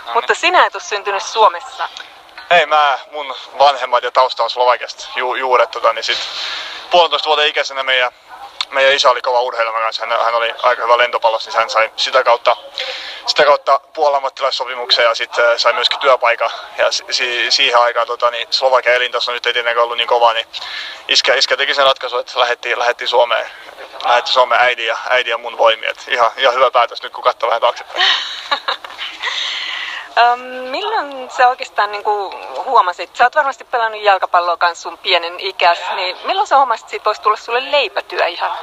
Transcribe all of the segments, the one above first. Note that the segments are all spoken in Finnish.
Mutta sinä et ole syntynyt Suomessa. Ei, mun vanhemmat ja tausta on Slovakiasta juuret, niin sit 1,5 vuoden ikäisenä meidän isä oli kova urheilija kanssa. Hän oli aika hyvä lentopallossa, niin hän sai sitä kautta puoliammattilaissopimuksen ja sitten sai myöskin työpaikan. Ja siihen aikaan niin Slovakian elintaso nyt ei tietenkään ollut niin kova, niin iskä teki sen ratkaisun, että lähdettiin Suomeen. Lähetti Suomeen äidin ja mun voimia. Ihan hyvä päätös nyt, kun katsoo vähän taaksepäin. Milloin sä oikeastaan huomasit, sä oot varmasti pelannut jalkapalloa kanssa sun pienen ikäs, niin milloin sä huomasit, että siitä voisi tulla sulle leipätyö ihan?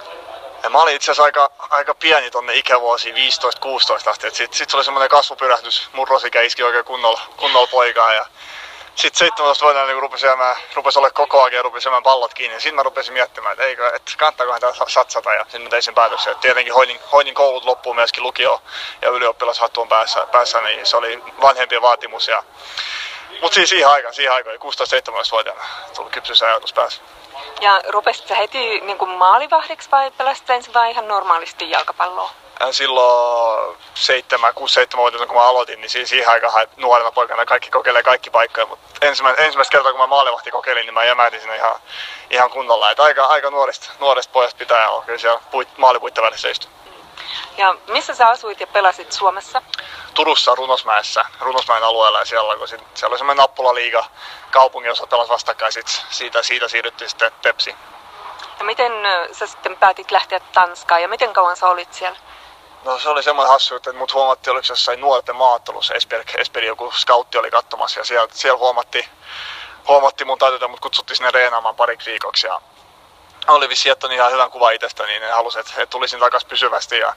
Ja mä olin itse asiassa aika pieni tonne ikävuosiin 15-16 asti, sit se oli semmoinen kasvupyrähdys, murrosikä iski oikein kunnolla poikaa ja sitten 17-vuotiaana niin rupesi olla koko ajan ja rupesi syömään pallot kiinni. Ja sitten mä rupesin miettimään, että kannattaakohan tää satsata. Ja sitten mä tein sen päätöksen. Et tietenkin hoidin koulut loppuun myöskin lukio ja ylioppilashattuun päässä, niin se oli vanhempien vaatimus. Mutta siis siihen aikaan 16-17-vuotiaana tuli kypsy ajatus päässä. Ja rupesit sä heti maalivahdiksi vai pelasit ensin vai ihan normaalisti jalkapalloa? Silloin 6-7-vuotiaana kun mä aloitin, niin siihen aikaan nuorena poikana kaikki kokeilee kaikki paikkoja, mutta ensimmäistä kertaa kun mä maalivahti kokeilin, niin mä jämätin sinne ihan kunnolla. Et aika nuoresta pojasta pitää olla kyllä siellä maalipuitten välissä istua. Ja missä sä asuit ja pelasit Suomessa? Turussa Runosmäen alueella ja siellä oli semmoinen Nappula-liiga kaupunki, jossa pelasi vastakkain, siitä siirryttiin sitten Pepsiin. Ja miten sä sitten päätit lähteä Tanskaan ja miten kauan sä olit siellä? No se oli semmoinen hassu, että mut huomattiin, oliko jossain nuorten maaottelussa, Esbjerg joku scoutti oli katsomassa ja siellä huomattiin mun taitoja, mut kutsuttiin sinne reenaamaan pariksi viikoksi ja oli vissiin jättänyt ihan hyvän kuvan itsestä, niin ne halusi, että tulisin takaisin pysyvästi ja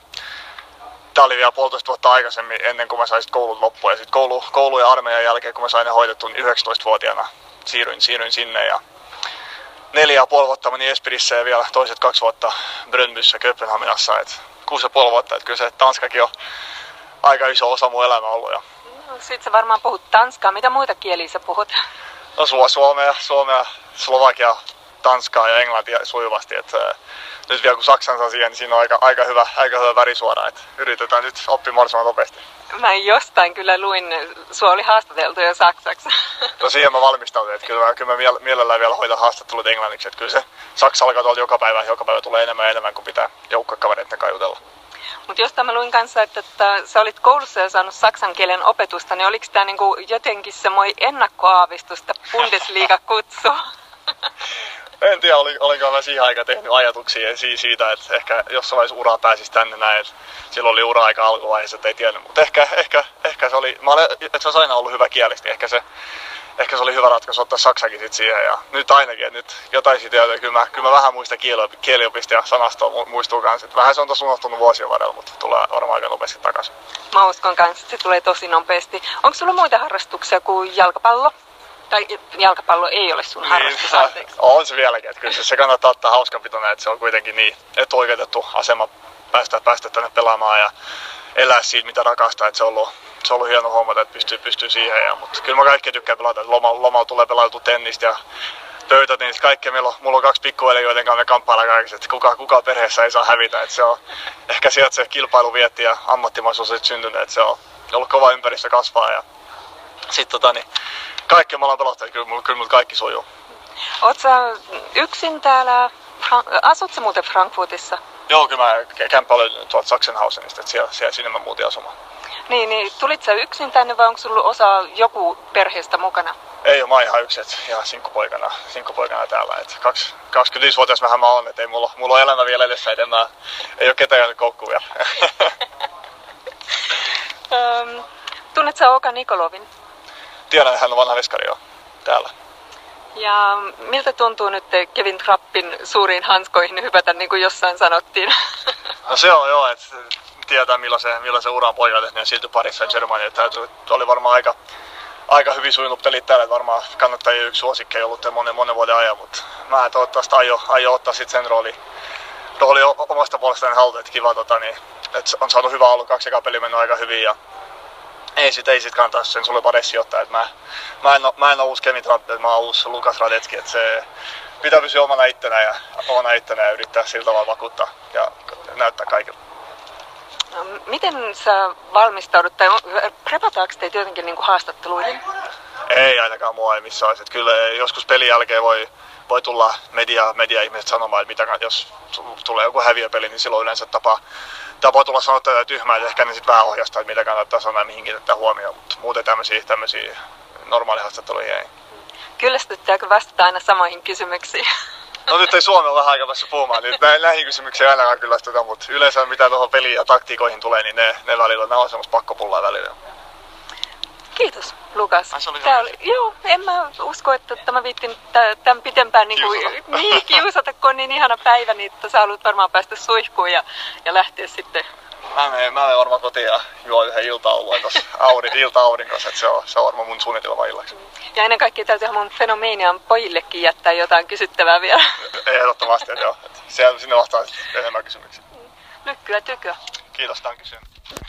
tää oli vielä 1,5 vuotta aikaisemmin ennen kuin mä sain koulut loppuun ja sitten koulu ja armeijan jälkeen, kun mä sain ne hoidettua, niin 19-vuotiaana siirryin sinne ja 4,5 vuotta menin Esbjergissä ja vielä toiset 2 vuotta Brøndbyssä Kööpenhaminassa. 6,5 vuotta, että kyllä se Tanskakin on aika iso osa mun elämää ollut. Ja... No, sit sä varmaan puhut tanskaa. Mitä muita kieliä sä puhut? No suomea, slovakia, tanskaa ja englantia sujuvasti. Nyt vielä kun saksan saa siihen, niin siinä on aika hyvä värisuora. Yritetään nyt oppia mahdollisimman nopeasti. Mä jostain kyllä luin, sua oli haastateltu jo saksaksi. No siihen mä valmistautin, että kyllä mä mielellään vielä hoidan haastattelut englanniksi. Että kyllä se saksa alkaa tuolla joka päivä tulee enemmän kuin pitää joukkokavereiden kanssa jutella. Mutta jostain mä luin kanssa, että sä olit koulussa jo saanut saksan kielen opetusta, niin oliko tää jotenkin semmoinen ennakkoaavistus, että Bundesliga-kutsu? En tiedä, olinko mä siihen aikaan tehnyt ajatuksia siitä, että ehkä jossain vaiheessa uraa pääsisi tänne näin, että silloin oli ura-aika alkuvaiheessa, että ei tiennyt, mutta ehkä se oli, että se olisi aina ollut hyvä kielisti, ehkä se oli hyvä ratkaisu ottaa saksakin sit siihen ja nyt ainakin, että nyt jotain siitä, kyllä mä vähän muista kieliopista ja sanastoa muistuu kanssa, että vähän se on tossa unohtunut vuosien varrella, mutta tulee varmaan aika nopeasti takaisin. Mä uskon kanssa, että se tulee tosi nopeasti. Onko sulla muita harrastuksia kuin jalkapallo? Tai jalkapallo ei ole sun harrastus, niin, on se vieläkin, että kyllä se kannattaa ottaa hauskanpitona, että se on kuitenkin niin etuoikeutettu asema päästä tänne pelaamaan ja elää siitä mitä rakastaa, että se on ollut hieno huomata, että pystyy siihen, mutta kyllä mä kaikkea tykkään pelata, että lomalla tulee pelattua tennistä ja pöytätennistä, kaikkea. Mulla on 2 pikkuveljeä, joiden kanssa me kamppaillaan kaikista, että kuka perheessä ei saa hävitä, että se on ehkä sieltä se kilpailu vietti ja ammattimaisuus on syntynyt, että se on ollut kova ympäristö kasvaa ja sitten kaikki me ollaan pelattu, että kyllä mulla kaikki sujuu. Oot sä yksin täällä, asut sä muuten Frankfurtissa? Joo, kyllä mä kämppä olen tuolta Sachsenhausenista, että siellä sinne mä muutin asumaan. Niin, tulit sä yksin tänne vai onko sulla osa joku perheestä mukana? Ei ole, mä oon ihan yksin, että ihan sinkkupoikana täällä. 25-vuotias mähän mä oon, että ei mulla on elämä vielä edessä, että ei ole ketään jäänyt koukkuun vielä. Tunnet sä Oka Nikolovin? Tiedän, hän on vanha veskari jo täällä. Ja miltä tuntuu nyt Kevin Trappin suuriin hanskoihin hypätä, niin kuin jossain sanottiin? No se on joo, että tietää millaisen uran poika tehnyt ja silti parissa Germania. Oli varmaan aika hyvin sujunut pelit täällä, että varmaan kannattajia yksi suosikki ei ollut monen vuoden ajan, mutta mä toivottavasti aion ottaa sitten sen rooli omasta puolestaan haltuun, että kiva, että on saanut hyvä ollut 2 peliä mennyt aika hyvin ja ei sit kannata sen sulle paressi ottaa, että mä en oo uusi Kevin Trapp, että mä oon uusi Lukas Radetski, että se pitää pysyä omana ittenään ja yrittää sillä tavalla vakuuttaa ja näyttää kaikille. No, miten sä valmistaudut, tai prepataanko teitä jotenkin niin kuin haastatteluihin? Ei ainakaan mua ei missään olisi. Kyllä joskus pelin jälkeen voi tulla media-ihmiset sanomaan, että mitä, jos tulee joku häviöpeli, niin silloin yleensä tapaa tulla sanoa tätä tyhmää, että ehkä ne sitten vähän ohjastaa, että mitä kannattaa sanoa ja mihin kiinnittää huomioon. Mutta muuten tämmöisiä normaalihaastatteluja ei. Kyllästyttääkö vastata aina samoihin kysymyksiin? No nyt ei Suomi ole vähän aikaa päässyt puhumaan, niin näihin kysymyksiin ei ainakaan kyllästytä, mutta yleensä mitä tuohon peliin ja taktiikoihin tulee, niin ne välillä, nämä on semmoista pakkopullaa välillä. Kiitos, Lukas. Joo, en mä usko, että mä viittin tämän pitempään kiusata, kun on niin ihana päivä, niin että sä haluat varmaan päästä suihkuun ja lähteä sitten. Mä menen varmaan kotiin ja juo yhden ilta-auluen tuossa ilta-aurinkossa, että se on varmaan mun suunnitelma illaksi. Ja ennen kaikkea täytyyhän mun Fenomeenian pojillekin jättää jotain kysyttävää vielä. Ehdottomasti, joo. Sinne vastaan enemmän kysymyksiä. Lykkyä tykyä. Kiitos tämän kysymyksen.